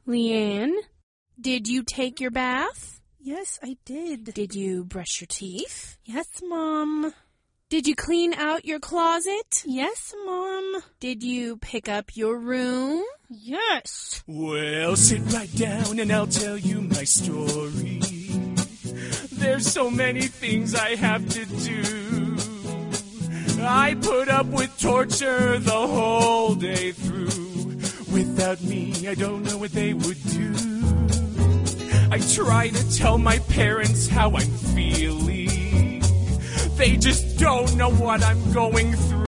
Leanne, did you take your bath? Yes, I did. Did you brush your teeth? Yes, Mom. Did you clean out your closet? Yes, Mom. Did you pick up your room? Yes. Well, sit right down and I'll tell you my story. There's so many things I have to do. I put up with torture the whole day through. Without me, I don't know what they would do. I try to tell my parents how I'm feeling. They just don't know what I'm going through.